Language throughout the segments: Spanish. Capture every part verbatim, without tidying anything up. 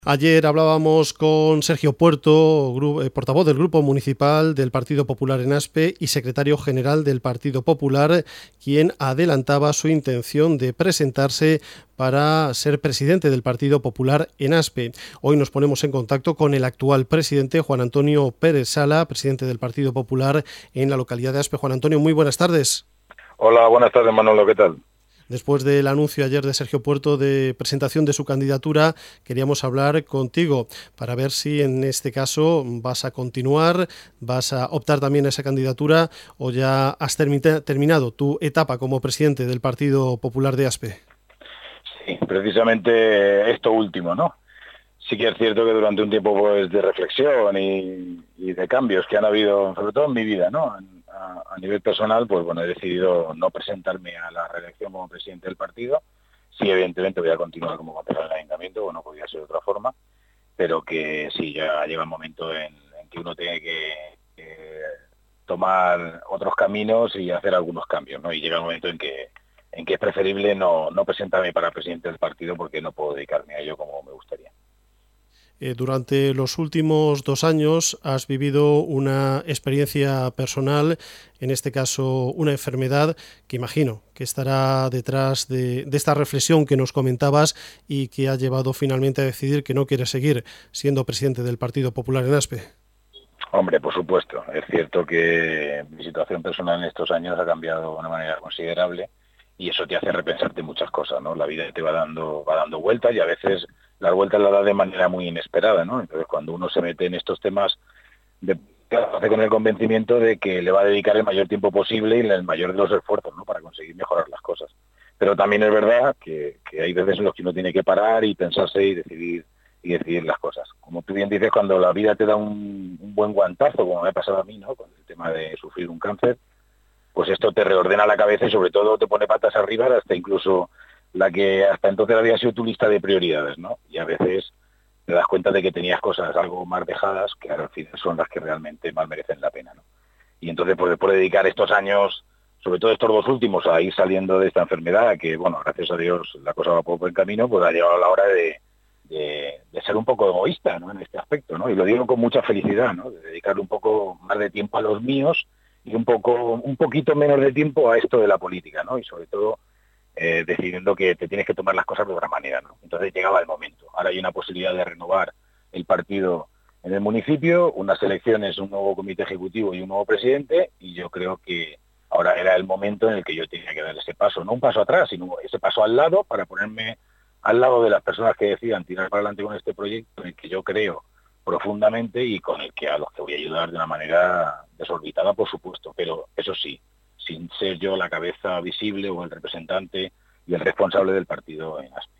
Ayer hablábamos con Sergio Puerto, portavoz del Grupo Municipal del Partido Popular en Aspe y secretario general del Partido Popular, quien adelantaba su intención de presentarse para ser presidente del Partido Popular en Aspe. Hoy nos ponemos en contacto con el actual presidente, Juan Antonio Pérez Sala, presidente del Partido Popular en la localidad de Aspe. Juan Antonio, muy buenas tardes. Hola, buenas tardes, Manolo, ¿qué tal? Después del anuncio ayer de Sergio Puerto de presentación de su candidatura, queríamos hablar contigo para ver si en este caso vas a continuar, vas a optar también a esa candidatura o ya has termi- terminado tu etapa como presidente del Partido Popular de Aspe. Sí, precisamente esto último, ¿no? Sí que es cierto que durante un tiempo pues, de reflexión y, y de cambios que han habido, sobre todo en mi vida, ¿no? A, a nivel personal, pues bueno, he decidido no presentarme a la reelección como presidente del partido. Sí, evidentemente voy a continuar como concejal del ayuntamiento, bueno, podría ser de otra forma, pero que sí, ya llega el momento en, en que uno tiene que, que tomar otros caminos y hacer algunos cambios, ¿no? Y llega el momento en que en que es preferible no, no presentarme para presidente del partido porque no puedo dedicarme a ello como me gustaría. Eh, durante los últimos dos años has vivido una experiencia personal, en este caso una enfermedad que imagino que estará detrás de, de esta reflexión que nos comentabas y que ha llevado finalmente a decidir que no quieres seguir siendo presidente del Partido Popular en Aspe. Hombre, por supuesto. Es cierto que mi situación personal en estos años ha cambiado de una manera considerable y eso te hace repensarte muchas cosas, ¿no? La vida te va dando va dando vueltas y a veces las vueltas las da de manera muy inesperada, ¿no? Entonces, cuando uno se mete en estos temas, de, lo hace con el convencimiento de que le va a dedicar el mayor tiempo posible y el mayor de los esfuerzos, ¿no? Para conseguir mejorar las cosas. Pero también es verdad que, que hay veces en los que uno tiene que parar y pensarse y decidir y decidir las cosas. Como tú bien dices, cuando la vida te da un, un buen guantazo, como me ha pasado a mí, ¿no? Con el tema de sufrir un cáncer, pues esto te reordena la cabeza y sobre todo te pone patas arriba hasta incluso la que hasta entonces había sido tu lista de prioridades, ¿no? Y a veces te das cuenta de que tenías cosas algo más dejadas que al final son las que realmente más merecen la pena, ¿no? Y entonces, pues después de dedicar estos años, sobre todo estos dos últimos, a ir saliendo de esta enfermedad, que bueno, gracias a Dios la cosa va por buen camino, pues ha llegado la hora de, de, de ser un poco egoísta, ¿no? En este aspecto, ¿no? Y lo digo con mucha felicidad, ¿no? De dedicarle un poco más de tiempo a los míos y un poco un poquito menos de tiempo a esto de la política, ¿no? Y sobre todo eh, decidiendo que te tienes que tomar las cosas de otra manera, ¿no? Entonces llegaba el momento. Ahora hay una posibilidad de renovar el partido en el municipio, unas elecciones, un nuevo comité ejecutivo y un nuevo presidente, y yo creo que ahora era el momento en el que yo tenía que dar ese paso, no un paso atrás, sino ese paso al lado para ponerme al lado de las personas que decidan tirar para adelante con este proyecto en el que yo creo profundamente y con el que a los que voy a ayudar de una manera desorbitada, por supuesto, pero eso sí, sin ser yo la cabeza visible o el representante y el responsable del partido en Aspe.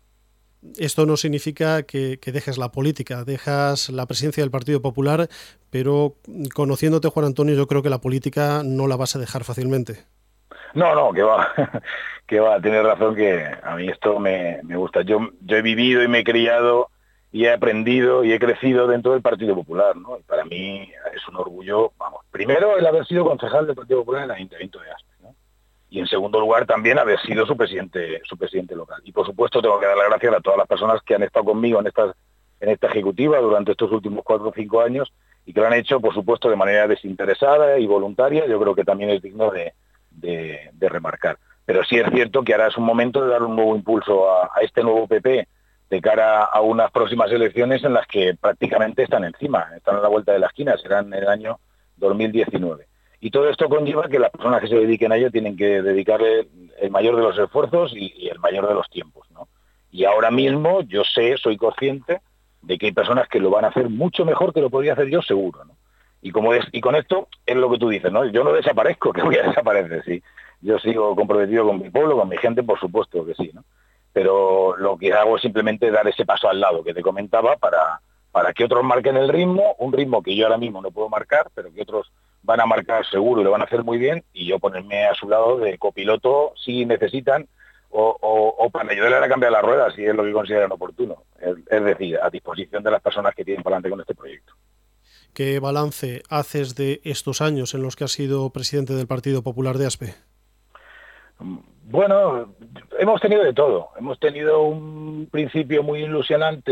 Esto no significa que, que dejes la política, dejas la presidencia del Partido Popular, pero conociéndote, Juan Antonio, yo creo que la política no la vas a dejar fácilmente. No, no, que va, que va, tienes razón que a mí esto me, me gusta. Yo, yo he vivido y me he criado y he aprendido y he crecido dentro del Partido Popular, ¿no? Y para mí es un orgullo, vamos, primero el haber sido concejal del Partido Popular en el Ayuntamiento de Aspe, ¿no? Y en segundo lugar también haber sido su presidente, su presidente local. Y por supuesto tengo que dar las gracias a todas las personas que han estado conmigo en estas, en esta ejecutiva durante estos últimos cuatro o cinco años y que lo han hecho, por supuesto, de manera desinteresada y voluntaria. Yo creo que también es digno de, de, de remarcar. Pero sí es cierto que ahora es un momento de dar un nuevo impulso a, a este nuevo P P de cara a unas próximas elecciones en las que prácticamente están encima, están a la vuelta de la esquina, serán en el año dos mil diecinueve. Y todo esto conlleva que las personas que se dediquen a ello tienen que dedicarle el mayor de los esfuerzos y, y el mayor de los tiempos, ¿no? Y ahora mismo yo sé, soy consciente de que hay personas que lo van a hacer mucho mejor que lo podría hacer yo, seguro, ¿no? Y como es, y con esto es lo que tú dices, ¿no? Yo no desaparezco, que voy a desaparecer, sí. Yo sigo comprometido con mi pueblo, con mi gente, por supuesto que sí, ¿no? Pero lo que hago es simplemente dar ese paso al lado que te comentaba para, para que otros marquen el ritmo, un ritmo que yo ahora mismo no puedo marcar, pero que otros van a marcar seguro y lo van a hacer muy bien, y yo ponerme a su lado de copiloto si necesitan, o, o, o para ayudarle a cambiar las ruedas si es lo que consideran oportuno. Es, es decir, a disposición de las personas que tienen para adelante con este proyecto. ¿Qué balance haces de estos años en los que has sido presidente del Partido Popular de Aspe? Bueno, hemos tenido de todo. Hemos tenido un principio muy ilusionante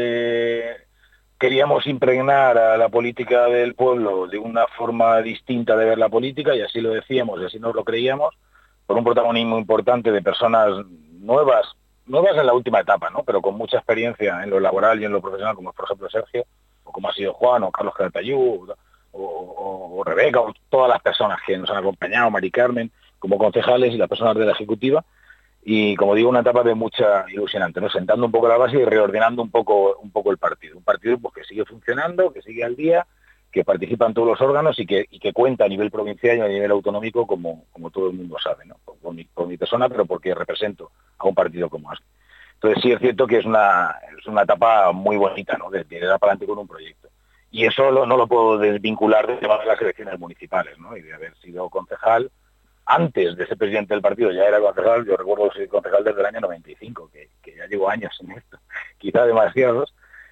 donde queríamos impregnar a la política del pueblo de una forma distinta de ver la política, y así lo decíamos y así nos lo creíamos, por un protagonismo importante de personas nuevas, nuevas en la última etapa, ¿no? Pero con mucha experiencia en lo laboral y en lo profesional, como es por ejemplo Sergio, o como ha sido Juan, o Carlos Calatayud, o, o, o Rebeca, o todas las personas que nos han acompañado, Mari Carmen, como concejales y las personas de la Ejecutiva. Y como digo, una etapa de mucha ilusionante, ¿no? Sentando un poco la base y reordenando un poco un poco el partido. Un partido pues que sigue funcionando, que sigue al día, que participan todos los órganos y que, y que cuenta a nivel provincial y a nivel autonómico, como, como todo el mundo sabe, ¿no? Por, por, mi, por mi persona, pero porque represento a un partido como este. Entonces sí es cierto que es una, es una etapa muy bonita, ¿no? De tirar para adelante con un proyecto. Y eso lo, no lo puedo desvincular del tema de las elecciones municipales, ¿no? Y de haber sido concejal. Antes de ser presidente del partido ya era concejal. Yo recuerdo ser concejal desde el año noventa y cinco, que, que ya llevo años en esto, quizá demasiados,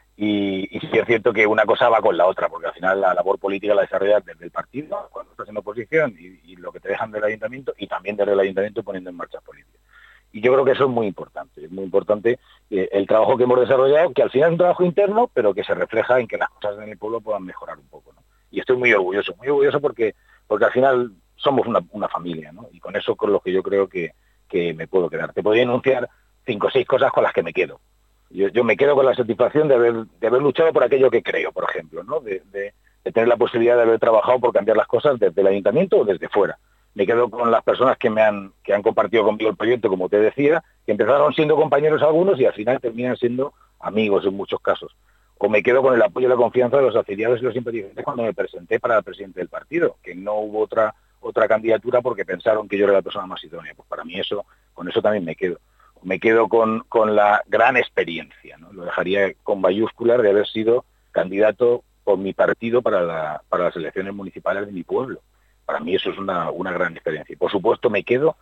y, y sí es cierto que una cosa va con la otra, porque al final la labor política la desarrollas desde el partido, cuando estás en oposición, y, y lo que te dejan del ayuntamiento, y también desde el ayuntamiento poniendo en marcha políticas. Y yo creo que eso es muy importante, es muy importante eh, el trabajo que hemos desarrollado, que al final es un trabajo interno, pero que se refleja en que las cosas en el pueblo puedan mejorar un poco, ¿no? Y estoy muy orgulloso, muy orgulloso porque, porque al final somos una, una familia, ¿no? Y con eso con lo que yo creo que, que me puedo quedar. Te podría enunciar cinco o seis cosas con las que me quedo. Yo, yo me quedo con la satisfacción de haber, de haber luchado por aquello que creo, por ejemplo, ¿no? De, de, de tener la posibilidad de haber trabajado por cambiar las cosas desde el ayuntamiento o desde fuera. Me quedo con las personas que me han, que han compartido conmigo el proyecto, como te decía, que empezaron siendo compañeros algunos y al final terminan siendo amigos en muchos casos. O me quedo con el apoyo y la confianza de los afiliados y los simpatizantes cuando me presenté para el presidente del partido, que no hubo otra otra candidatura porque pensaron que yo era la persona más idónea. Pues para mí eso, con eso también me quedo. Me quedo con, con la gran experiencia, ¿no? Lo dejaría con mayúsculas de haber sido candidato por mi partido para, la, para las elecciones municipales de mi pueblo. Para mí eso es una, una gran experiencia. Y por supuesto me quedo,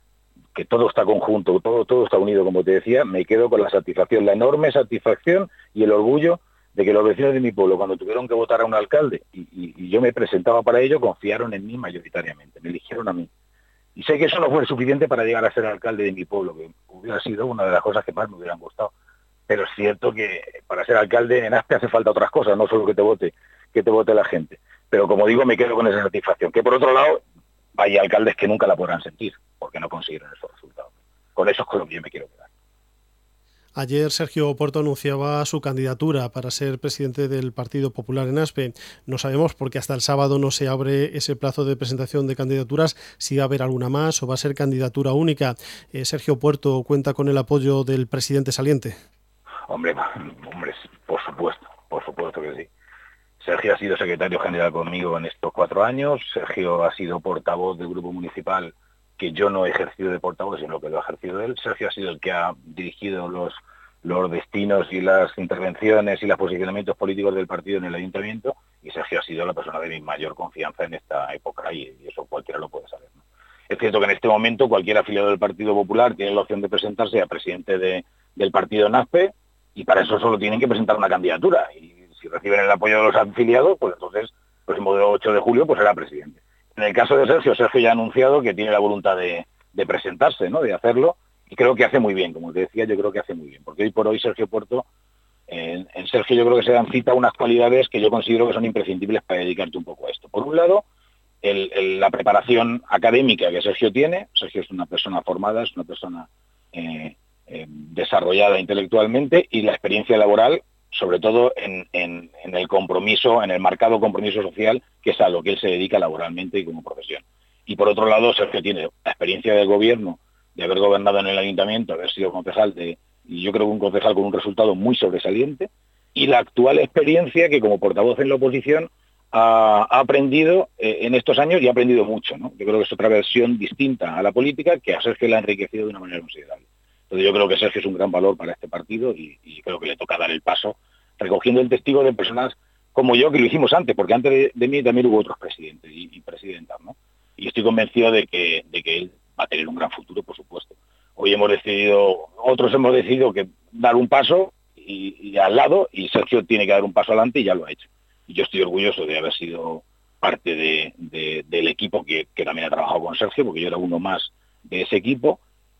que todo está conjunto, todo, todo está unido, como te decía, me quedo con la satisfacción, la enorme satisfacción y el orgullo de que los vecinos de mi pueblo, cuando tuvieron que votar a un alcalde, y, y, y yo me presentaba para ello, confiaron en mí mayoritariamente, me eligieron a mí. Y sé que eso no fue suficiente para llegar a ser alcalde de mi pueblo, que hubiera sido una de las cosas que más me hubieran gustado. Pero es cierto que para ser alcalde en Aspe hace falta otras cosas, no solo que te vote, que te vote la gente. Pero como digo, me quedo con esa satisfacción. Que por otro lado, hay alcaldes que nunca la podrán sentir, porque no consiguieron esos resultados. Con eso es con lo que yo me quiero quedar. Ayer Sergio Puerto anunciaba su candidatura para ser presidente del Partido Popular en Aspe. No sabemos, porque hasta el sábado no se abre ese plazo de presentación de candidaturas, si va a haber alguna más o va a ser candidatura única. Eh, Sergio Puerto cuenta con el apoyo del presidente saliente. Hombre, hombre, por supuesto, por supuesto que sí. Sergio ha sido secretario general conmigo en estos cuatro años. Sergio ha sido portavoz del grupo municipal, que yo no he ejercido de portavoz, sino que lo ha ejercido él. Sergio ha sido el que ha dirigido los, los destinos y las intervenciones y los posicionamientos políticos del partido en el ayuntamiento, y Sergio ha sido la persona de mi mayor confianza en esta época, y, y eso cualquiera lo puede saber, ¿no? Es cierto que en este momento cualquier afiliado del Partido Popular tiene la opción de presentarse a presidente de, del partido en Aspe, y para eso solo tienen que presentar una candidatura, y si reciben el apoyo de los afiliados, pues entonces el próximo ocho de julio pues será presidente. En el caso de Sergio, Sergio ya ha anunciado que tiene la voluntad de, de presentarse, ¿no? De hacerlo, y creo que hace muy bien, como te decía, yo creo que hace muy bien, porque hoy por hoy Sergio Puerto, en, en Sergio yo creo que se dan cita unas cualidades que yo considero que son imprescindibles para dedicarte un poco a esto. Por un lado, el, el, la preparación académica que Sergio tiene. Sergio es una persona formada, es una persona eh, eh, desarrollada intelectualmente, y la experiencia laboral, sobre todo en, en, en el compromiso, en el marcado compromiso social, que es a lo que él se dedica laboralmente y como profesión. Y por otro lado, Sergio tiene la experiencia del gobierno, de haber gobernado en el ayuntamiento, haber sido concejal, de, y yo creo que un concejal con un resultado muy sobresaliente, y la actual experiencia que como portavoz en la oposición ha, ha aprendido eh, en estos años, y ha aprendido mucho, ¿no? Yo creo que es otra versión distinta a la política, que a Sergio le ha enriquecido de una manera considerable. Entonces yo creo que Sergio es un gran valor para este partido, y, y creo que le toca dar el paso, recogiendo el testigo de personas como yo, que lo hicimos antes, porque antes de, de mí también hubo otros presidentes y, y presidentas, ¿no? Y estoy convencido de que, de que él va a tener un gran futuro, por supuesto. Hoy hemos decidido, otros hemos decidido que dar un paso y, y al lado, y Sergio tiene que dar un paso adelante, y ya lo ha hecho. Y yo estoy orgulloso de haber sido parte de, de, del equipo que, que también ha trabajado con Sergio, porque yo era uno más de ese equipo,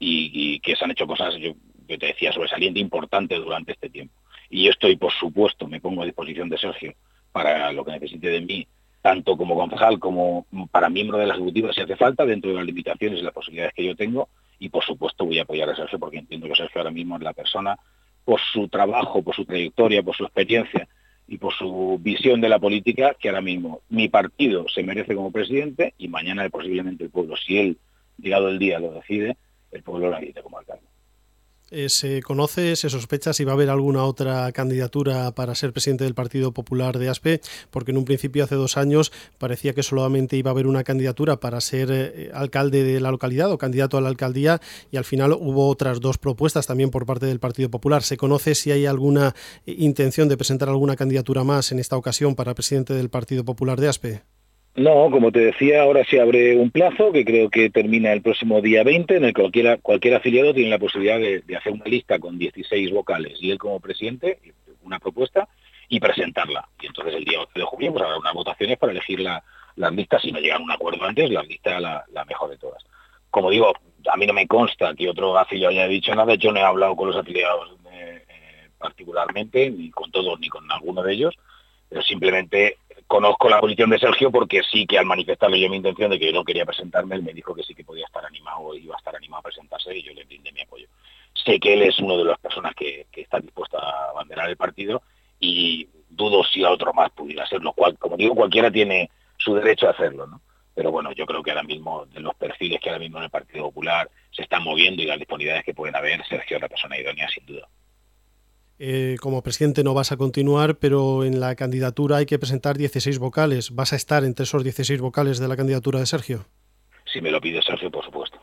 y, y que se han hecho cosas, yo, yo te decía, sobresaliente, importante durante este tiempo. Y yo estoy, por supuesto, me pongo a disposición de Sergio para lo que necesite de mí, tanto como concejal como para miembro de la ejecutiva si hace falta, dentro de las limitaciones y las posibilidades que yo tengo, y por supuesto voy a apoyar a Sergio porque entiendo que Sergio ahora mismo es la persona, por su trabajo, por su trayectoria, por su experiencia y por su visión de la política, que ahora mismo mi partido se merece como presidente y mañana posiblemente el pueblo, si él, llegado el día, lo decide, el pueblo lo necesita como alcalde. Eh, ¿Se conoce, se sospecha si va a haber alguna otra candidatura para ser presidente del Partido Popular de Aspe? Porque en un principio, hace dos años, parecía que solamente iba a haber una candidatura para ser eh, alcalde de la localidad o candidato a la alcaldía, y al final hubo otras dos propuestas también por parte del Partido Popular. ¿Se conoce si hay alguna intención de presentar alguna candidatura más en esta ocasión para presidente del Partido Popular de Aspe? No, como te decía, ahora se abre un plazo que creo que termina el próximo día veinte, en el que cualquier, cualquier afiliado tiene la posibilidad de, de hacer una lista con dieciséis vocales y él como presidente, una propuesta, y presentarla. Y entonces el día once de junio pues habrá unas votaciones para elegir la, las listas. Si no llegan a un acuerdo antes, la lista la, la mejor de todas. Como digo, a mí no me consta que otro afiliado haya dicho nada. Yo no he hablado con los afiliados eh, eh, particularmente, ni con todos, ni con alguno de ellos, pero simplemente conozco la posición de Sergio porque sí que al manifestarle yo mi intención de que yo no quería presentarme, él me dijo que sí que podía estar animado, iba a estar animado a presentarse y yo le brindé mi apoyo. Sé que él es uno de las personas que, que está dispuesto a abanderar el partido y dudo si a otro más pudiera serlo, cual, como digo, cualquiera tiene su derecho a hacerlo, ¿no? Pero bueno, yo creo que ahora mismo, de los perfiles que ahora mismo en el Partido Popular se están moviendo y las disponibilidades que pueden haber, Sergio es la persona idónea sin duda. Eh, como presidente no vas a continuar, pero en la candidatura hay que presentar dieciséis vocales. ¿Vas a estar entre esos dieciséis vocales de la candidatura de Sergio? Si me lo pide Sergio, por supuesto.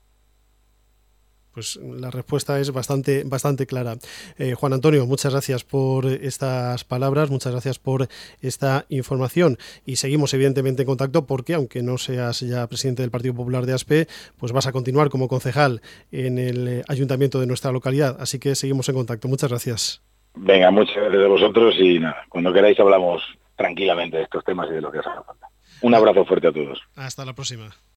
Pues la respuesta es bastante, bastante clara. Eh, Juan Antonio, muchas gracias por estas palabras, muchas gracias por esta información y seguimos evidentemente en contacto porque, aunque no seas ya presidente del Partido Popular de Aspe, pues vas a continuar como concejal en el ayuntamiento de nuestra localidad, así que seguimos en contacto. Muchas gracias. Venga, muchas gracias a vosotros y nada, cuando queráis hablamos tranquilamente de estos temas y de lo que os haga falta. Un abrazo fuerte a todos. Hasta la próxima.